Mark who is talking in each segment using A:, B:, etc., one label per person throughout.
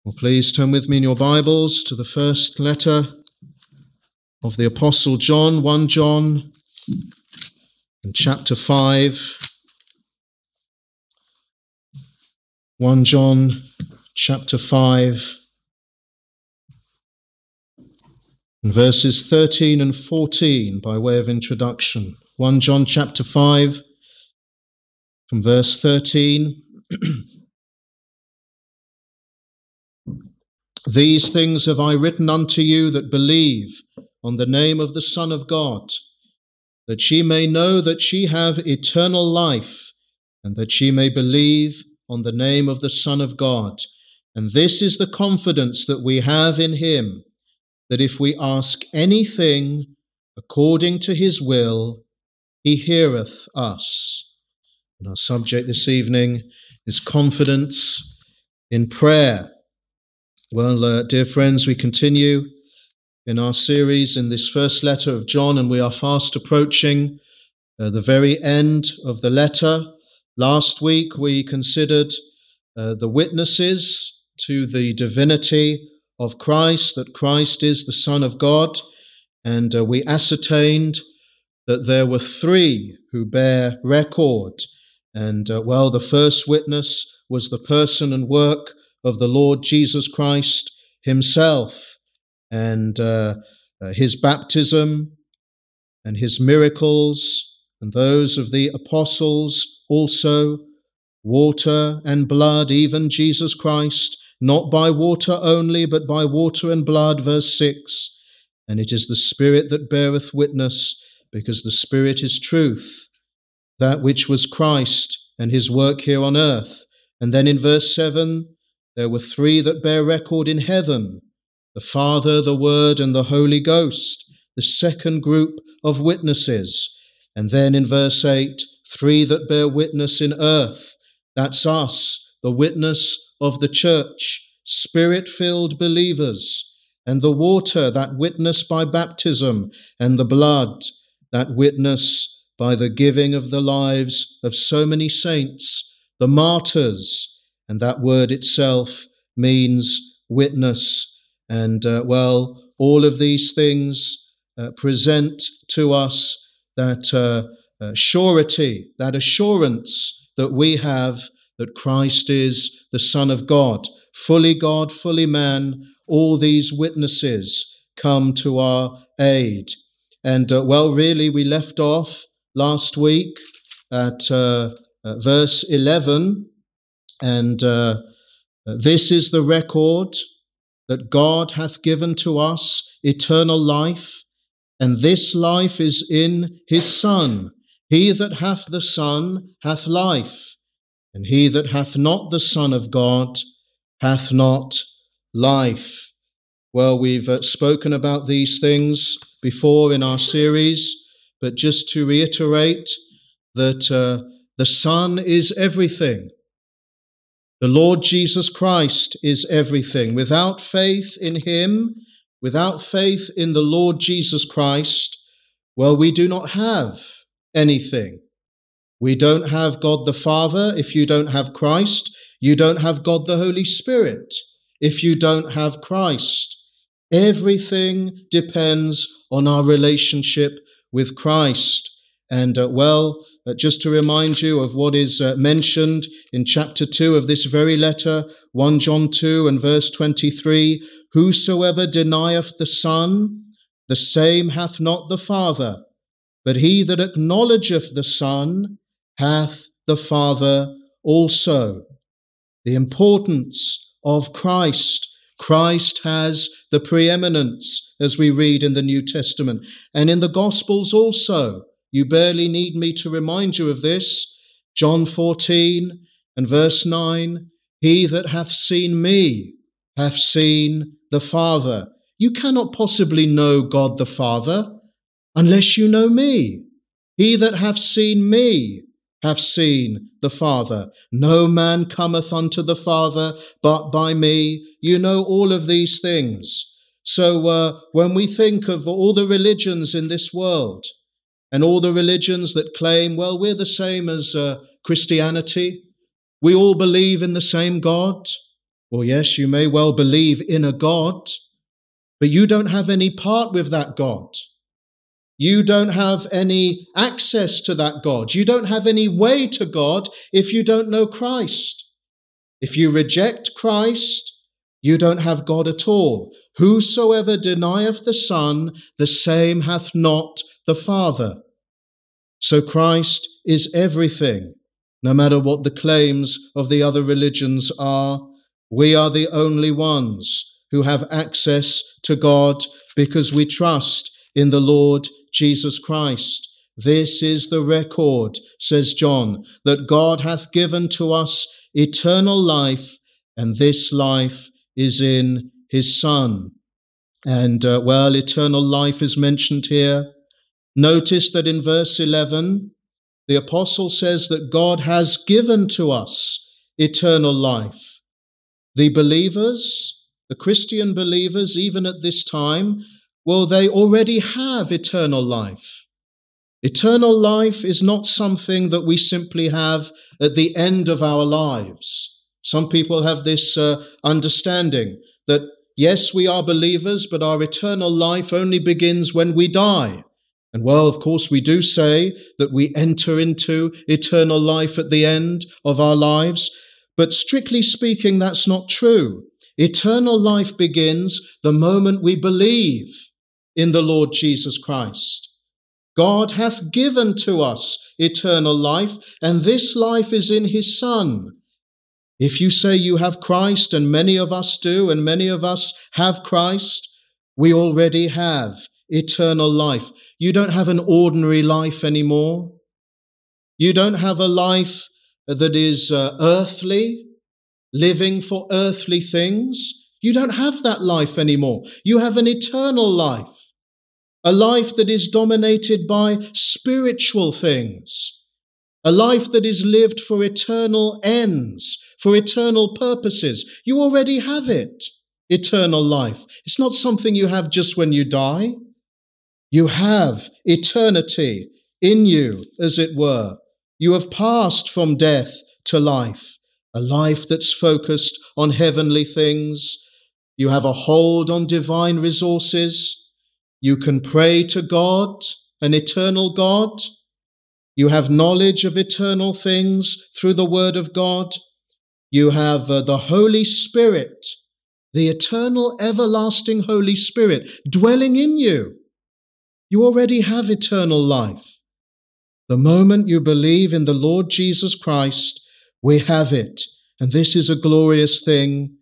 A: Well, please turn with me in your Bibles to the first letter of the Apostle John, 1 John, and chapter 5. 1 John, chapter 5, and verses 13 and 14 by way of introduction. 1 John, chapter 5, from verse 13. These things have I written unto you that believe on the name of the Son of God, that ye may know that ye have eternal life, and that ye may believe on the name of the Son of God. And this is the confidence that we have in him, that if we ask anything according to his will, he heareth us. And our subject this evening is confidence in prayer. Well, dear friends, we continue in our series in this first letter of John, and we are fast approaching the very end of the letter. Last week we considered the witnesses to the divinity of Christ, that Christ is the Son of God, and we ascertained that there were three who bear record. And the first witness was the person and work of the Lord Jesus Christ himself, and his baptism and his miracles, and those of the apostles also, water and blood, even Jesus Christ, not by water only, but by water and blood, verse 6. And it is the Spirit that beareth witness, because the Spirit is truth, that which was Christ and his work here on earth. And then in verse 7, there were three that bear record in heaven, the Father, the Word, and the Holy Ghost, the second group of witnesses. And then in verse 8, three that bear witness in earth. That's us, the witness of the church, Spirit-filled believers, and the water, that witness by baptism, and the blood, that witness by the giving of the lives of so many saints, the martyrs. And that word itself means witness. And all of these things present to us that surety, that assurance that we have that Christ is the Son of God, fully man. All these witnesses come to our aid. And really we left off last week at verse 11. And this is the record, that God hath given to us eternal life, and this life is in his Son. He that hath the Son hath life, and he that hath not the Son of God hath not life. Well, we've spoken about these things before in our series, but just to reiterate that the Son is everything. The Lord Jesus Christ is everything. Without faith in him, without faith in the Lord Jesus Christ, we do not have anything. We don't have God the Father if you don't have Christ. You don't have God the Holy Spirit if you don't have Christ. Everything depends on our relationship with Christ. And just to remind you of what is mentioned in chapter 2 of this very letter, 1 John 2 and verse 23, whosoever denieth the Son, the same hath not the Father, but he that acknowledgeth the Son hath the Father also. The importance of Christ. Christ has the preeminence, as we read in the New Testament, and in the Gospels also. You barely need me to remind you of this. John 14 and verse 9, he that hath seen me hath seen the Father. You cannot possibly know God the Father unless you know me. He that hath seen me hath seen the Father. No man cometh unto the Father but by me. You know all of these things. So when we think of all the religions in this world, and all the religions that claim, we're the same as Christianity. We all believe in the same God. Or yes, you may well believe in a God, but you don't have any part with that God. You don't have any access to that God. You don't have any way to God if you don't know Christ. If you reject Christ, you don't have God at all. Whosoever denieth the Son, the same hath not the Father. So Christ is everything, no matter what the claims of the other religions are. We are the only ones who have access to God because we trust in the Lord Jesus Christ. This is the record, says John, that God hath given to us eternal life, and this life is in his Son. And, eternal life is mentioned here. Notice that in verse 11, the apostle says that God has given to us eternal life. The believers, the Christian believers, even at this time, well, they already have eternal life. Eternal life is not something that we simply have at the end of our lives. Some people have this understanding that, yes, we are believers, but our eternal life only begins when we die. And well, of course, we do say that we enter into eternal life at the end of our lives, but strictly speaking, that's not true. Eternal life begins the moment we believe in the Lord Jesus Christ. God hath given to us eternal life, and this life is in his Son. If you say you have Christ, and many of us do, and many of us have Christ, we already have eternal life. You don't have an ordinary life anymore. You don't have a life that is earthly, living for earthly things. You don't have that life anymore. You have an eternal life, a life that is dominated by spiritual things, a life that is lived for eternal ends, for eternal purposes. You already have it, eternal life. It's not something you have just when you die. You have eternity in you, as it were. You have passed from death to life, a life that's focused on heavenly things. You have a hold on divine resources. You can pray to God, an eternal God. You have knowledge of eternal things through the Word of God. You have the Holy Spirit, the eternal, everlasting Holy Spirit dwelling in you. You already have eternal life. The moment you believe in the Lord Jesus Christ, we have it. And this is a glorious thing.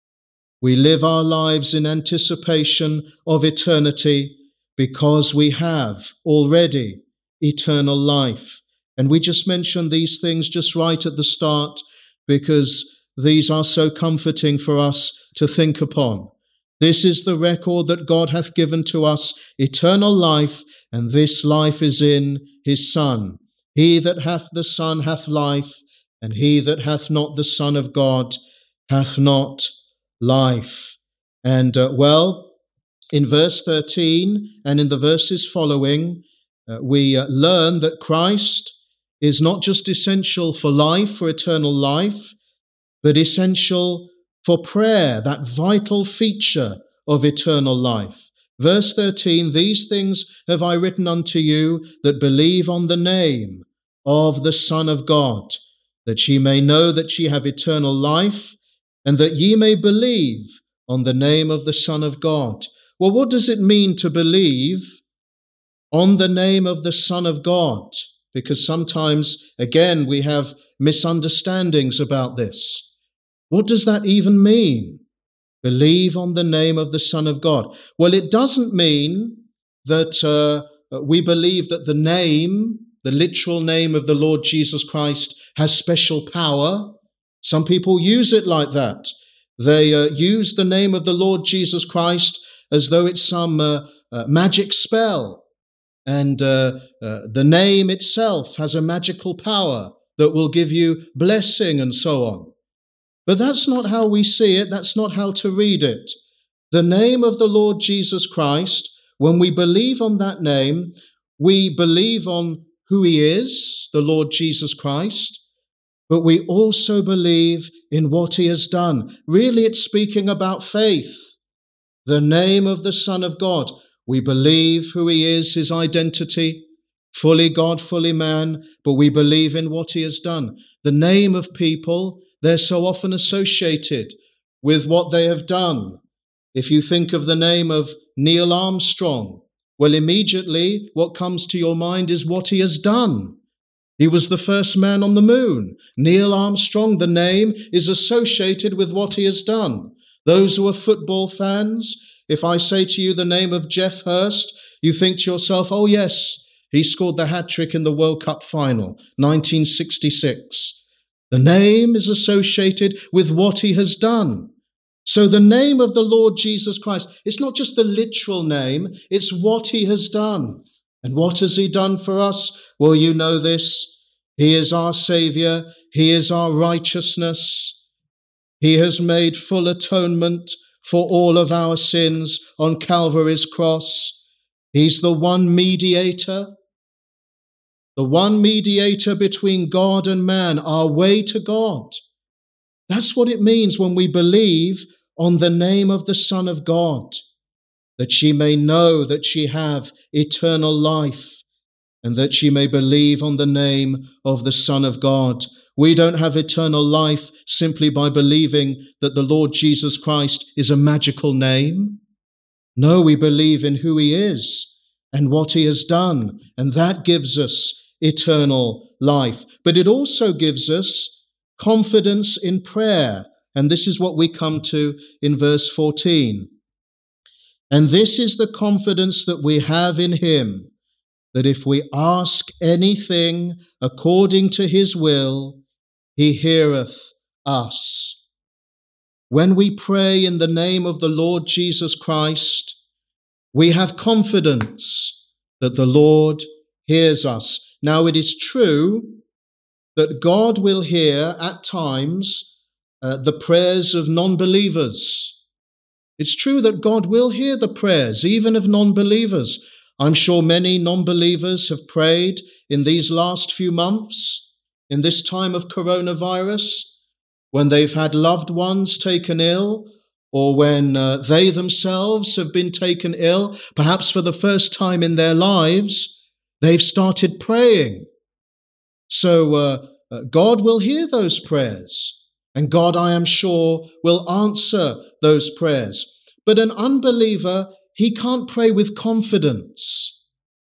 A: We live our lives in anticipation of eternity because we have already eternal life. And we just mentioned these things just right at the start because these are so comforting for us to think upon. This is the record that God hath given to us, eternal life, and this life is in his Son. He that hath the Son hath life, and he that hath not the Son of God hath not life. And in verse 13 and in the verses following, we learn that Christ is not just essential for life, for eternal life, but essential for prayer, that vital feature of eternal life. Verse 13, these things have I written unto you that believe on the name of the Son of God, that ye may know that ye have eternal life, and that ye may believe on the name of the Son of God. Well, what does it mean to believe on the name of the Son of God? Because sometimes, again, we have misunderstandings about this. What does that even mean? Believe on the name of the Son of God. Well, it doesn't mean that we believe that the name, the literal name of the Lord Jesus Christ, has special power. Some people use it like that. They use the name of the Lord Jesus Christ as though it's some magic spell. And the name itself has a magical power that will give you blessing and so on. But that's not how we see it. That's not how to read it. The name of the Lord Jesus Christ, when we believe on that name, we believe on who he is, the Lord Jesus Christ, but we also believe in what he has done. Really, it's speaking about faith. The name of the Son of God. We believe who he is, his identity, fully God, fully man, but we believe in what he has done. The name of people, they're so often associated with what they have done. If you think of the name of Neil Armstrong, well, immediately what comes to your mind is what he has done. He was the first man on the moon. Neil Armstrong, the name, is associated with what he has done. Those who are football fans, if I say to you the name of Geoff Hurst, you think to yourself, oh yes, he scored the hat-trick in the World Cup final, 1966. The name is associated with what he has done. So the name of the Lord Jesus Christ, it's not just the literal name, it's what he has done. And what has he done for us? Well, you know this. He is our Saviour. He is our righteousness. He has made full atonement for all of our sins on Calvary's cross. He's the one mediator between God and man, our way to God. That's what it means when we believe on the name of the Son of God, that she may know that she have eternal life, and that she may believe on the name of the Son of God. We don't have eternal life simply by believing that the Lord Jesus Christ is a magical name. No, we believe in who he is and what he has done, and that gives us eternal life. But it also gives us confidence in prayer, and this is what we come to in verse 14. And this is the confidence that we have in him, that if we ask anything according to his will, he heareth us. When we pray in the name of the Lord Jesus Christ, we have confidence that the Lord hears us. Now, it is true that God will hear at times the prayers of non-believers. It's true that God will hear the prayers even of non-believers. I'm sure many non-believers have prayed in these last few months, in this time of coronavirus, when they've had loved ones taken ill, or when they themselves have been taken ill, perhaps for the first time in their lives, they've started praying. So God will hear those prayers, and God, I am sure, will answer those prayers. But an unbeliever, he can't pray with confidence.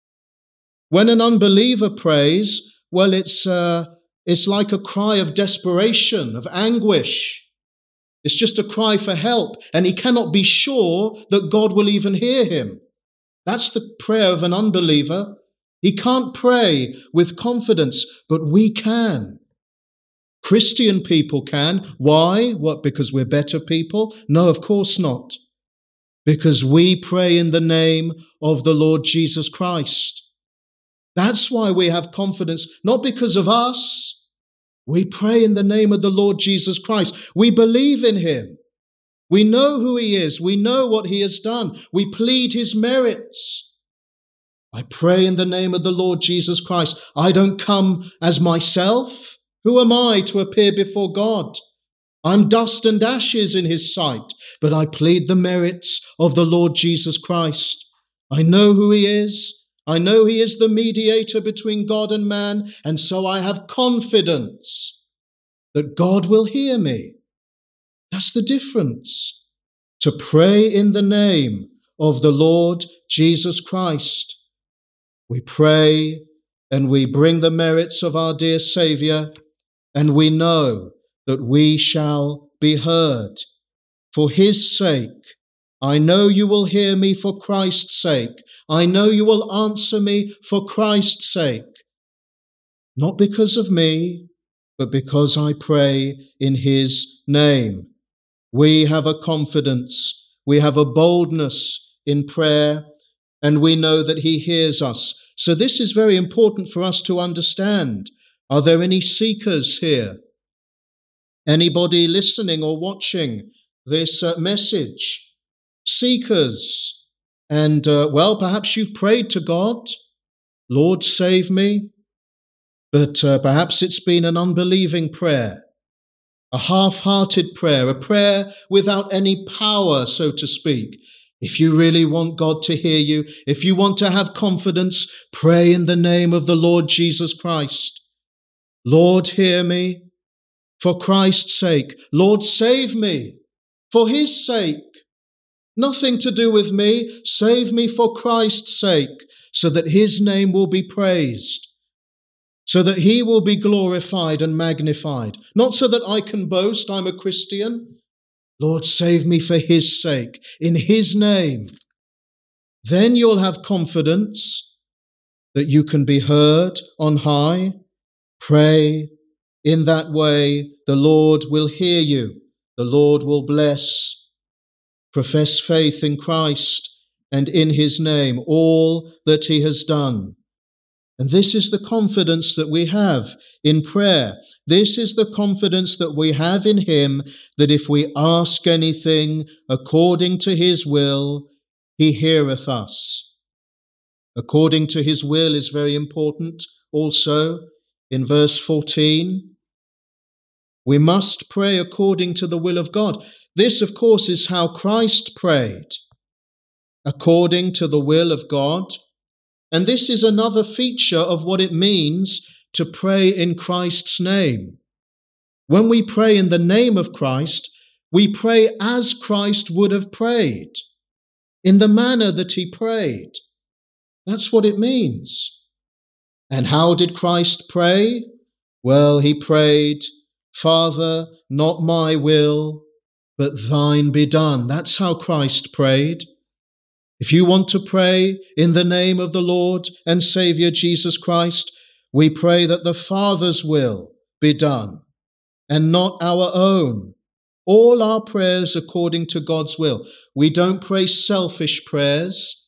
A: When an unbeliever prays, well, it's like a cry of desperation, of anguish. It's just a cry for help, and he cannot be sure that God will even hear him. That's the prayer of an unbeliever. He can't pray with confidence, but we can. Christian people can. Why? What, because we're better people? No, of course not. Because we pray in the name of the Lord Jesus Christ. That's why we have confidence, not because of us. We pray in the name of the Lord Jesus Christ. We believe in him. We know who he is. We know what he has done. We plead his merits. I pray in the name of the Lord Jesus Christ. I don't come as myself. Who am I to appear before God? I'm dust and ashes in his sight, but I plead the merits of the Lord Jesus Christ. I know who he is. I know he is the mediator between God and man, and so I have confidence that God will hear me. That's the difference. To pray in the name of the Lord Jesus Christ. We pray and we bring the merits of our dear Saviour, and we know that we shall be heard. For his sake, I know you will hear me for Christ's sake. I know you will answer me for Christ's sake. Not because of me, but because I pray in his name. We have a confidence, we have a boldness in prayer, and we know that he hears us. So this is very important for us to understand. Are there any seekers here? Anybody listening or watching this message? Seekers. And, perhaps you've prayed to God, Lord, save me. but perhaps it's been an unbelieving prayer, a half-hearted prayer, a prayer without any power, so to speak. If you really want God to hear you, if you want to have confidence, pray in the name of the Lord Jesus Christ. Lord, hear me for Christ's sake. Lord, save me for his sake. Nothing to do with me. Save me for Christ's sake, so that his name will be praised, so that he will be glorified and magnified. Not so that I can boast I'm a Christian. Lord, save me for his sake, in his name. Then you'll have confidence that you can be heard on high. Pray in that way. The Lord will hear you. The Lord will bless. Profess faith in Christ and in his name, all that he has done. And this is the confidence that we have in prayer. This is the confidence that we have in him, that if we ask anything according to his will, he heareth us. According to his will is very important also. In verse 14, we must pray according to the will of God. This, of course, is how Christ prayed, according to the will of God. And this is another feature of what it means to pray in Christ's name. When we pray in the name of Christ, we pray as Christ would have prayed, in the manner that he prayed. That's what it means. And how did Christ pray? Well, he prayed, Father, not my will, but thine be done. That's how Christ prayed. If you want to pray in the name of the Lord and Saviour Jesus Christ, we pray that the Father's will be done and not our own. All our prayers according to God's will. We don't pray selfish prayers.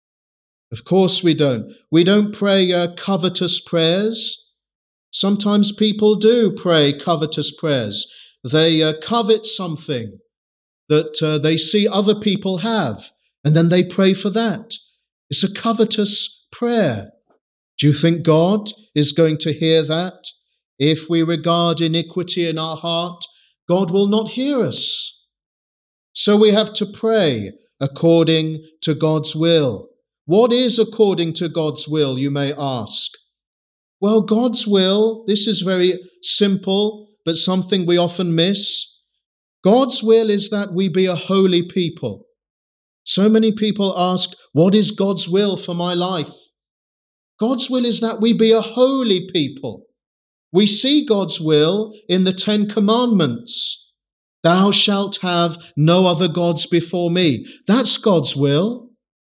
A: Of course we don't. We don't pray covetous prayers. Sometimes people do pray covetous prayers. They covet something that they see other people have, and then they pray for that. It's a covetous prayer. Do you think God is going to hear that? If we regard iniquity in our heart, God will not hear us. So we have to pray according to God's will. What is according to God's will, you may ask? Well, God's will, this is very simple, but something we often miss. God's will is that we be a holy people. So many people ask, what is God's will for my life? God's will is that we be a holy people. We see God's will in the 10 Commandments. Thou shalt have no other gods before me. That's God's will.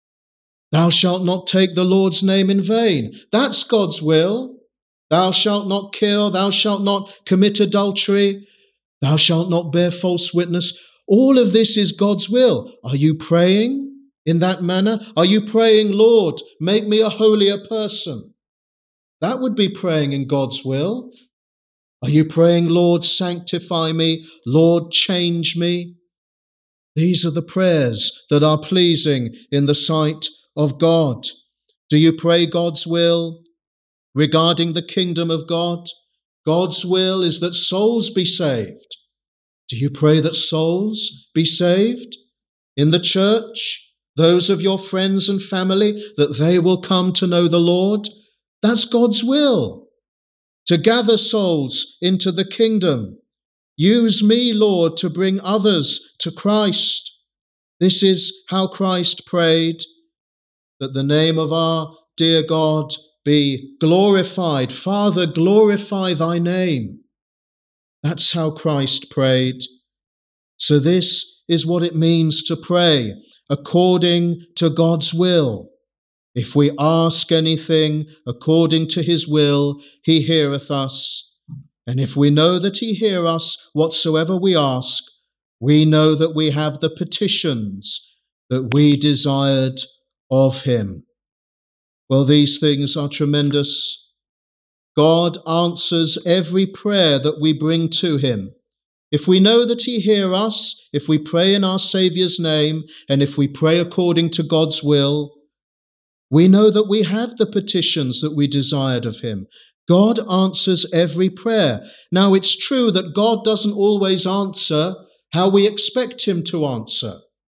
A: Thou shalt not take the Lord's name in vain. That's God's will. Thou shalt not kill. Thou shalt not commit adultery. Thou shalt not bear false witness. All of this is God's will. Are you praying in that manner? Are you praying, Lord, make me a holier person? That would be praying in God's will. Are you praying, Lord, sanctify me? Lord, change me? These are the prayers that are pleasing in the sight of God. Do you pray God's will regarding the kingdom of God? God's will is that souls be saved. Do you pray that souls be saved in the church? Those of your friends and family, that they will come to know the Lord? That's God's will, to gather souls into the kingdom. Use me, Lord, to bring others to Christ. This is how Christ prayed, that the name of our dear God be glorified. Father, glorify thy name. That's how Christ prayed. So this is what it means to pray according to God's will. If we ask anything according to his will, he heareth us. And if we know that he hear us whatsoever we ask, we know that we have the petitions that we desired of him. Well, these things are tremendous. God answers every prayer that we bring to him. If we know that he hears us, if we pray in our Saviour's name, and if we pray according to God's will, we know that we have the petitions that we desired of him. God answers every prayer. Now, it's true that God doesn't always answer how we expect him to answer.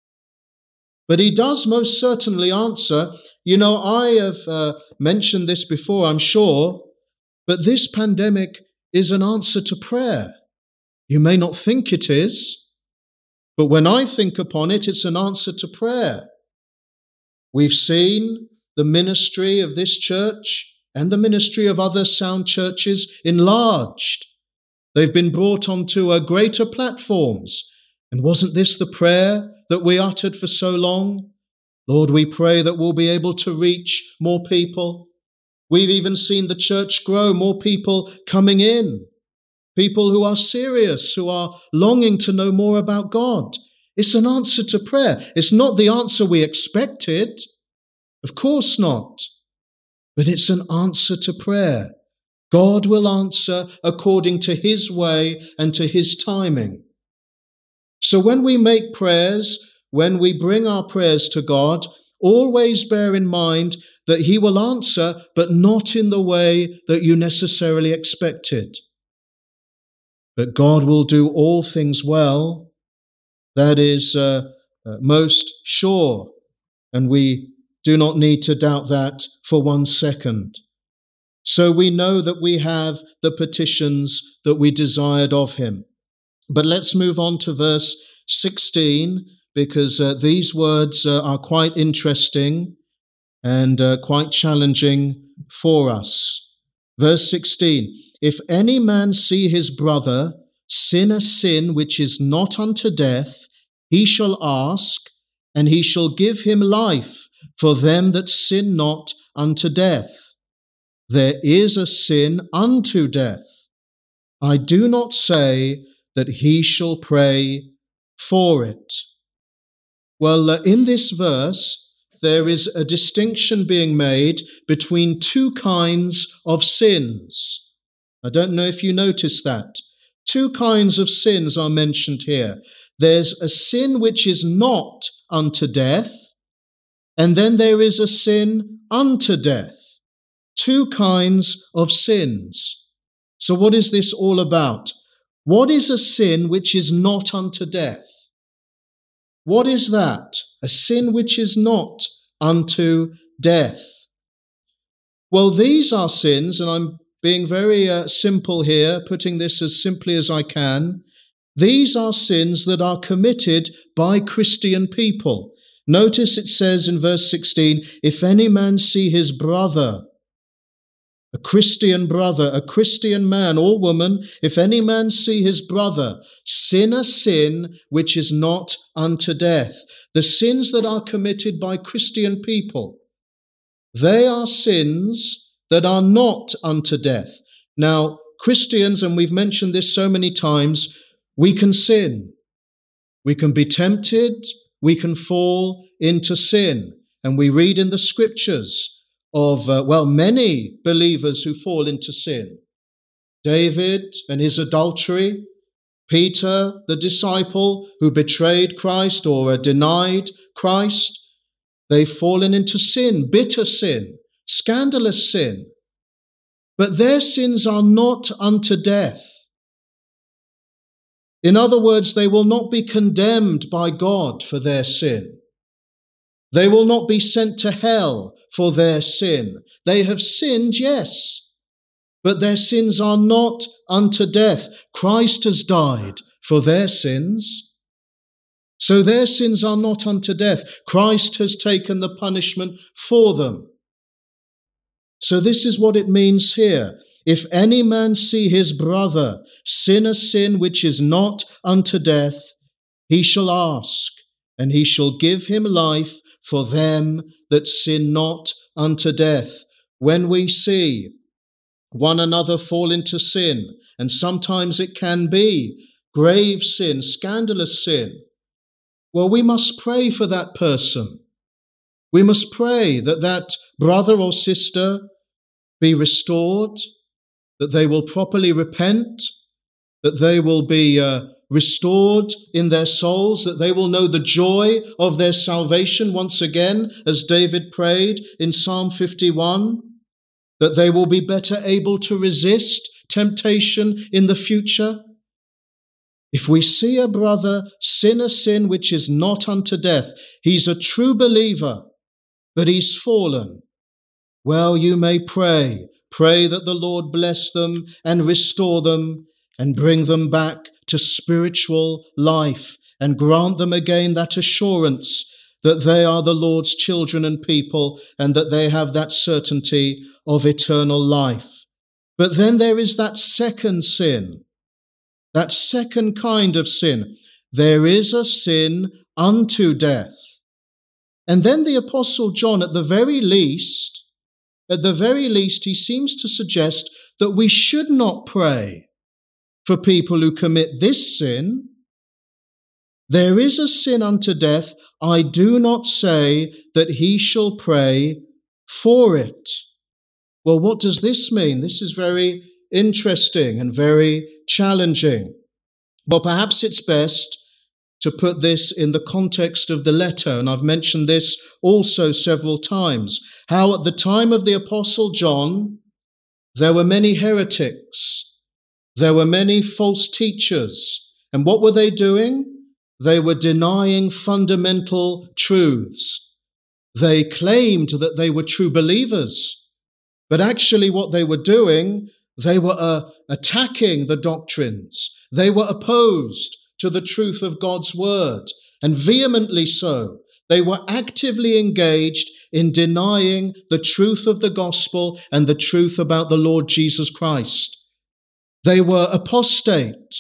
A: But he does most certainly answer. You know, I have mentioned this before, I'm sure, but this pandemic is an answer to prayer. You may not think it is, but when I think upon it, it's an answer to prayer. We've seen the ministry of this church and the ministry of other sound churches enlarged. They've been brought onto greater platforms. And wasn't this the prayer that we uttered for so long? Lord, we pray that we'll be able to reach more people. We've even seen the church grow, more people coming in, people who are serious, who are longing to know more about God. It's an answer to prayer. It's not the answer we expected. Of course not. But it's an answer to prayer. God will answer according to his way and to his timing. So when we make prayers, when we bring our prayers to God, always bear in mind that he will answer, but not in the way that you necessarily expected. But God will do all things well. That is most sure, and we do not need to doubt that for 1 second. So we know that we have the petitions that we desired of him. But let's move on to verse 16, because these words are quite interesting and quite challenging for us. Verse 16, if any man see his brother sin a sin which is not unto death, he shall ask, and he shall give him life for them that sin not unto death. There is a sin unto death. I do not say that he shall pray for it. Well, in this verse, there is a distinction being made between two kinds of sins. I don't know if you noticed that. Two kinds of sins are mentioned here. There's a sin which is not unto death, and then there is a sin unto death. Two kinds of sins. So what is this all about? What is a sin which is not unto death? What is that? A sin which is not unto death. Well, these are sins, and I'm being very simple here, putting this as simply as I can. These are sins that are committed by Christian people. Notice it says in verse 16, if any man see his brother, a Christian brother, a Christian man or woman, if any man see his brother sin a sin which is not unto death. The sins that are committed by Christian people, they are sins that are not unto death. Now, Christians, and we've mentioned this so many times, we can sin. We can be tempted. We can fall into sin. And we read in the scriptures of, many believers who fall into sin. David and his adultery, Peter, the disciple who betrayed Christ or denied Christ, they've fallen into sin, bitter sin, scandalous sin. But their sins are not unto death. In other words, they will not be condemned by God for their sin. They will not be sent to hell for their sin. They have sinned, yes, but their sins are not unto death. Christ has died for their sins. So their sins are not unto death. Christ has taken the punishment for them. So this is what it means here. If any man see his brother sin a sin which is not unto death, he shall ask, and he shall give him life for them that sin not unto death. When we see one another fall into sin, and sometimes it can be grave sin, scandalous sin, well, we must pray for that person. We must pray that that brother or sister be restored, that they will properly repent, that they will be restored in their souls, that they will know the joy of their salvation once again, as David prayed in Psalm 51, that they will be better able to resist temptation in the future? If we see a brother sin a sin which is not unto death, he's a true believer, but he's fallen. Well, you may pray that the Lord bless them and restore them and bring them back to spiritual life and grant them again that assurance that they are the Lord's children and people and that they have that certainty of eternal life. But then there is that second sin, that second kind of sin. There is a sin unto death. And then the Apostle John, at the very least, he seems to suggest that we should not pray for people who commit this sin. There is a sin unto death. I do not say that he shall pray for it. Well, what does this mean? This is very interesting and very challenging. Well, perhaps it's best to put this in the context of the letter, and I've mentioned this also several times, how at the time of the Apostle John, there were many heretics, there were many false teachers, and what were they doing? They were denying fundamental truths. They claimed that they were true believers, but actually what they were doing, they were attacking the doctrines. They were opposed to the truth of God's word, and vehemently so. They were actively engaged in denying the truth of the gospel and the truth about the Lord Jesus Christ. They were apostate.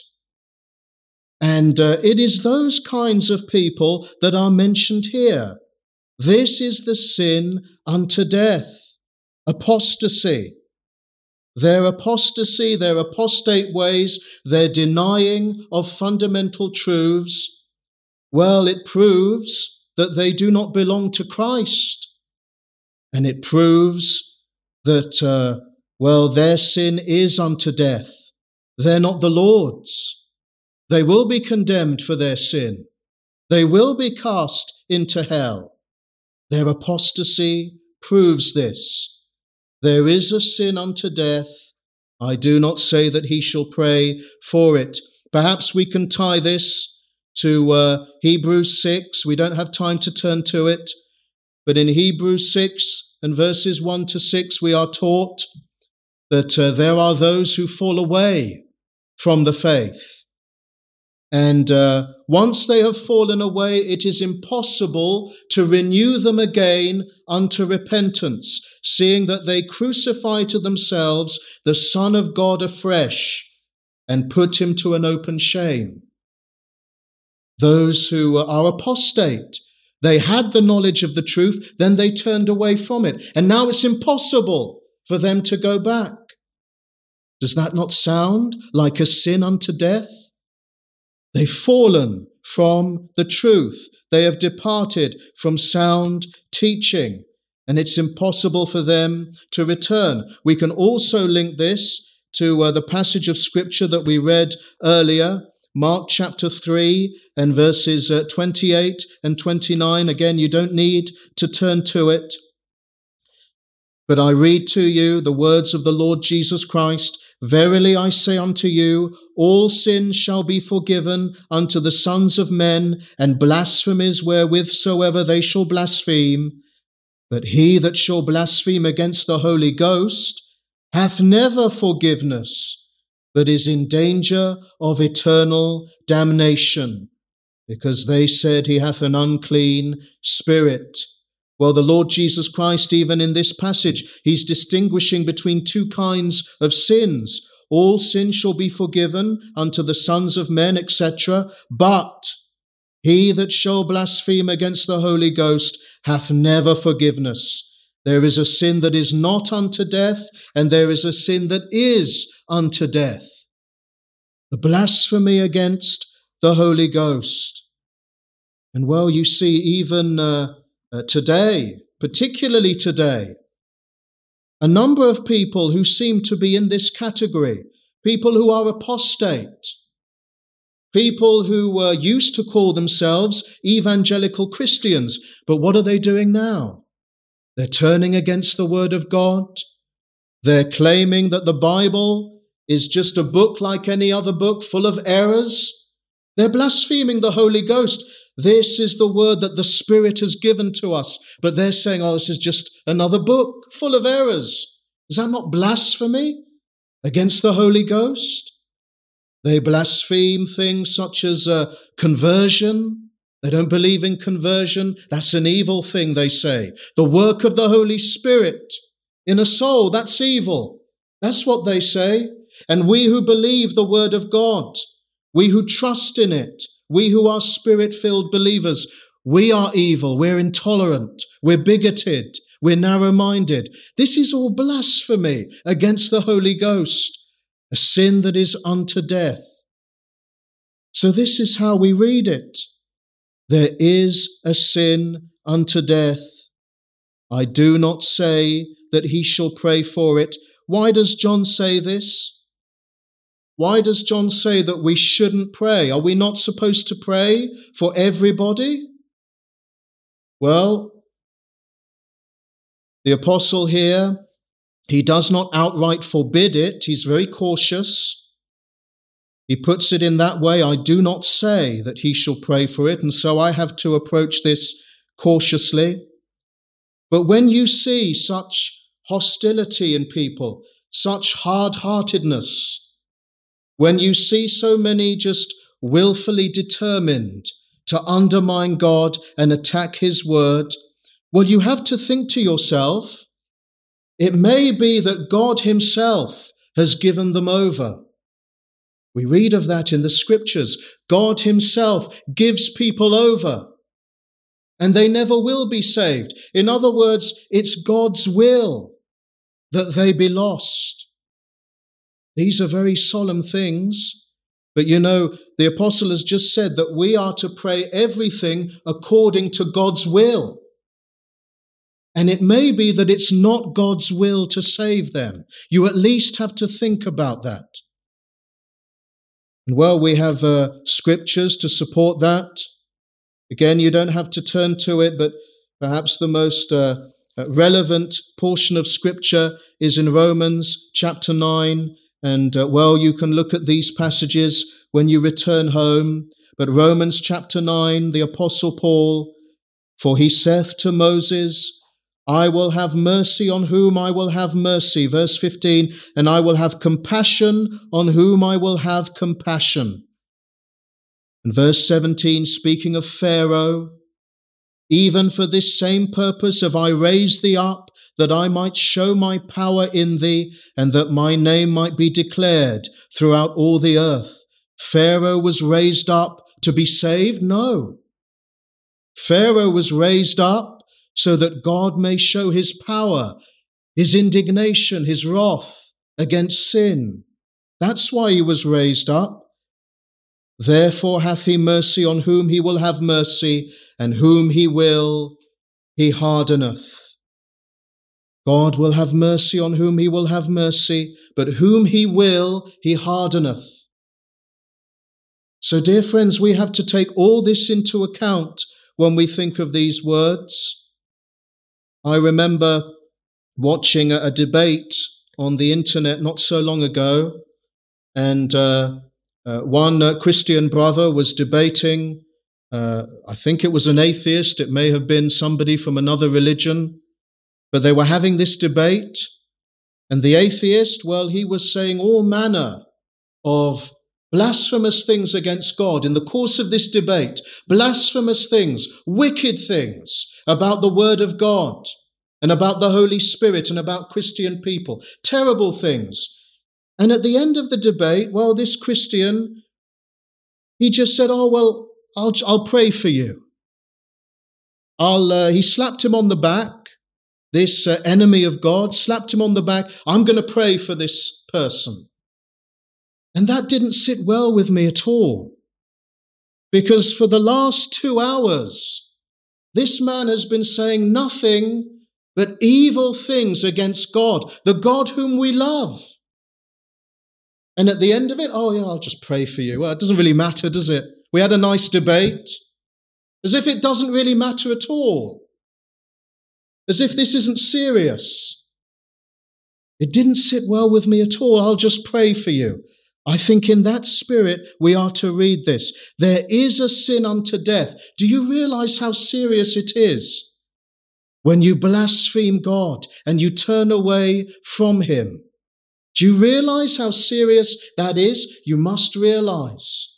A: And it is those kinds of people that are mentioned here. This is the sin unto death, apostasy. Their apostasy, their apostate ways, their denying of fundamental truths, well, it proves that they do not belong to Christ. And it proves that, their sin is unto death. They're not the Lord's. They will be condemned for their sin. They will be cast into hell. Their apostasy proves this. There is a sin unto death. I do not say that he shall pray for it. Perhaps we can tie this to Hebrews 6. We don't have time to turn to it. But in Hebrews 6 and verses 1 to 6, we are taught that there are those who fall away from the faith. And once they have fallen away, it is impossible to renew them again unto repentance, seeing that they crucify to themselves the Son of God afresh and put him to an open shame. Those who are apostate, they had the knowledge of the truth, then they turned away from it, and now it's impossible for them to go back. Does that not sound like a sin unto death? They've fallen from the truth. They have departed from sound teaching, and it's impossible for them to return. We can also link this to the passage of Scripture that we read earlier, Mark chapter 3 and verses 28 and 29. Again, you don't need to turn to it. But I read to you the words of the Lord Jesus Christ. Verily I say unto you, all sins shall be forgiven unto the sons of men, and blasphemies wherewith soever they shall blaspheme. But he that shall blaspheme against the Holy Ghost hath never forgiveness, but is in danger of eternal damnation, because they said he hath an unclean spirit. Well, the Lord Jesus Christ, even in this passage, he's distinguishing between two kinds of sins. All sins shall be forgiven unto the sons of men, etc. But he that shall blaspheme against the Holy Ghost hath never forgiveness. There is a sin that is not unto death, and there is a sin that is unto death. The blasphemy against the Holy Ghost. And well, you see, even today, particularly today, a number of people who seem to be in this category, people who are apostate, people who used to call themselves evangelical Christians, but what are they doing now? They're turning against the Word of God. They're claiming that the Bible is just a book like any other book, full of errors. They're blaspheming the Holy Ghost. This is the word that the Spirit has given to us. But they're saying, oh, this is just another book full of errors. Is that not blasphemy against the Holy Ghost? They blaspheme things such as conversion. They don't believe in conversion. That's an evil thing, they say. The work of the Holy Spirit in a soul, that's evil. That's what they say. And we who believe the word of God, we who trust in it, we who are Spirit-filled believers, we are evil, we're intolerant, we're bigoted, we're narrow-minded. This is all blasphemy against the Holy Ghost, a sin that is unto death. So this is how we read it. There is a sin unto death. I do not say that he shall pray for it. Why does John say this? Why does John say that we shouldn't pray? Are we not supposed to pray for everybody? Well, the apostle here, he does not outright forbid it. He's very cautious. He puts it in that way. I do not say that he shall pray for it, and so I have to approach this cautiously. But when you see such hostility in people, such hard-heartedness, when you see so many just willfully determined to undermine God and attack his word, well, you have to think to yourself, it may be that God himself has given them over. We read of that in the scriptures. God himself gives people over, and they never will be saved. In other words, it's God's will that they be lost. These are very solemn things, but you know, the apostle has just said that we are to pray everything according to God's will. And it may be that it's not God's will to save them. You at least have to think about that. And well, we have scriptures to support that. Again, you don't have to turn to it, but perhaps the most relevant portion of scripture is in Romans chapter 9. And well, you can look at these passages when you return home. But Romans chapter 9, the apostle Paul, for he saith to Moses, I will have mercy on whom I will have mercy. Verse 15, and I will have compassion on whom I will have compassion. And verse 17, speaking of Pharaoh, even for this same purpose have I raised thee up, that I might show my power in thee, and that my name might be declared throughout all the earth. Pharaoh was raised up to be saved? No. Pharaoh was raised up so that God may show his power, his indignation, his wrath against sin. That's why he was raised up. Therefore hath he mercy on whom he will have mercy, and whom he will, he hardeneth. God will have mercy on whom he will have mercy, but whom he will, he hardeneth. So, dear friends, we have to take all this into account when we think of these words. I remember watching a debate on the internet not so long ago, and one Christian brother was debating, I think it was an atheist, it may have been somebody from another religion, but they were having this debate, and the atheist, well, he was saying all manner of blasphemous things against God in the course of this debate, blasphemous things, wicked things about the Word of God and about the Holy Spirit and about Christian people, terrible things. And at the end of the debate, well, this Christian, he just said, oh, well, I'll pray for you. He slapped him on the back. This enemy of God slapped him on the back. I'm going to pray for this person. And that didn't sit well with me at all. Because for the last 2 hours, this man has been saying nothing but evil things against God, the God whom we love. And at the end of it, oh yeah, I'll just pray for you. Well, it doesn't really matter, does it? We had a nice debate. As if it doesn't really matter at all. As if this isn't serious. It didn't sit well with me at all. I'll just pray for you. I think in that spirit we are to read this. There is a sin unto death. Do you realize how serious it is when you blaspheme God and you turn away from him? Do you realize how serious that is? You must realize.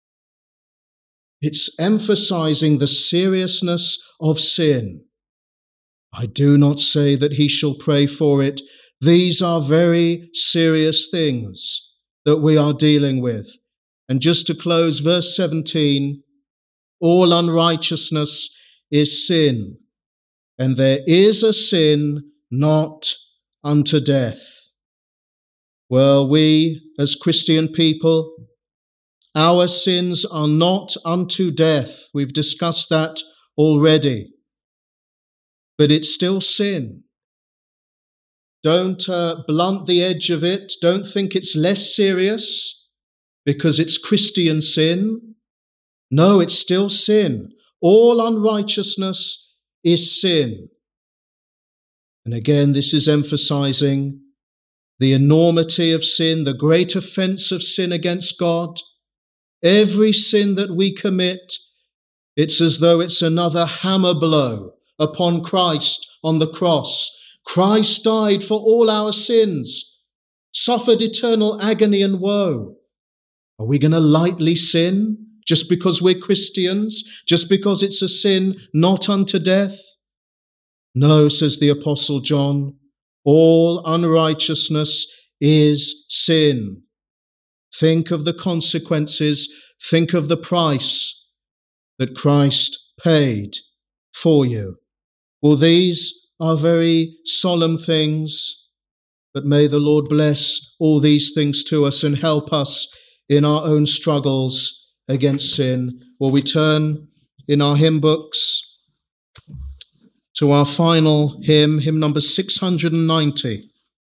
A: It's emphasizing the seriousness of sin. I do not say that he shall pray for it. These are very serious things that we are dealing with. And just to close, verse 17, all unrighteousness is sin, and there is a sin not unto death. Well, we as Christian people, our sins are not unto death. We've discussed that already. But it's still sin. Don't blunt the edge of it. Don't think it's less serious because it's Christian sin. No, it's still sin. All unrighteousness is sin. And again, this is emphasizing the enormity of sin, the great offense of sin against God. Every sin that we commit, it's as though it's another hammer blow upon Christ on the cross. Christ died for all our sins, suffered eternal agony and woe. Are we going to lightly sin just because we're Christians, just because it's a sin not unto death? No, says the Apostle John, all unrighteousness is sin. Think of the consequences, think of the price that Christ paid for you. Well, these are very solemn things, but may the Lord bless all these things to us and help us in our own struggles against sin. Well, we turn in our hymn books to our final hymn, hymn number 690.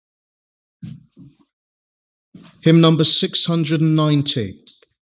A: Hymn number 690.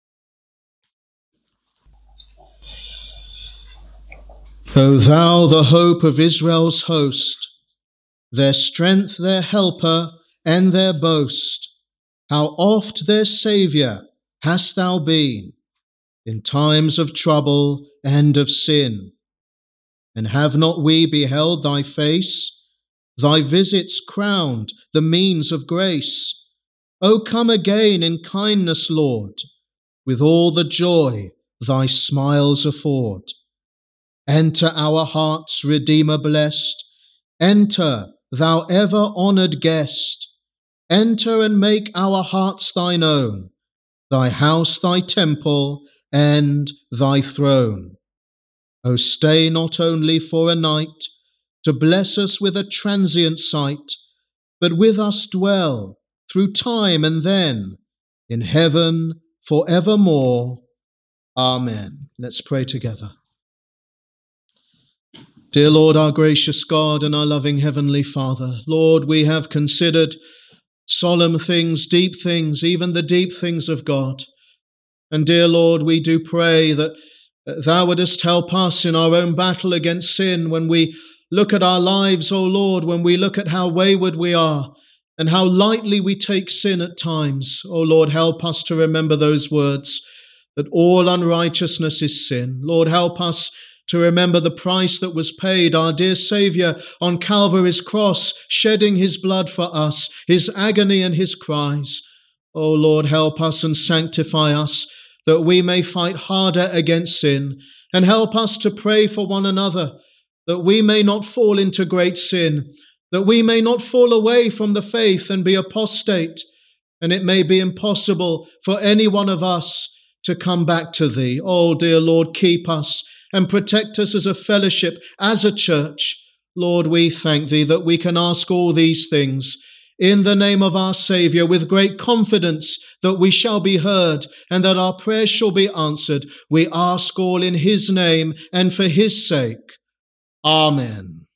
A: O thou, the hope of Israel's host, their strength, their helper, and their boast, how oft their Saviour hast thou been in times of trouble and of sin. And have not we beheld thy face, thy visits crowned the means of grace? O come again in kindness, Lord, with all the joy thy smiles afford. Enter our hearts, Redeemer blessed. Enter, thou ever-honoured guest. Enter and make our hearts thine own, thy house, thy temple, and thy throne. O stay not only for a night, to bless us with a transient sight, but with us dwell through time and then in heaven for evermore. Amen. Let's pray together. Dear Lord, our gracious God and our loving Heavenly Father, Lord, we have considered solemn things, deep things, even the deep things of God. And dear Lord, we do pray that thou wouldest help us in our own battle against sin when we look at our lives, O Lord, when we look at how wayward we are and how lightly we take sin at times. O Lord, help us to remember those words, that all unrighteousness is sin. Lord, help us to remember the price that was paid, our dear Saviour on Calvary's cross, shedding his blood for us, his agony and his cries. O Lord, help us and sanctify us, that we may fight harder against sin, and help us to pray for one another, that we may not fall into great sin, that we may not fall away from the faith and be apostate, and it may be impossible for any one of us to come back to thee. Oh, dear Lord, keep us and protect us as a fellowship, as a church. Lord, we thank thee that we can ask all these things in the name of our Saviour with great confidence that we shall be heard and that our prayers shall be answered. We ask all in his name and for his sake. Amen.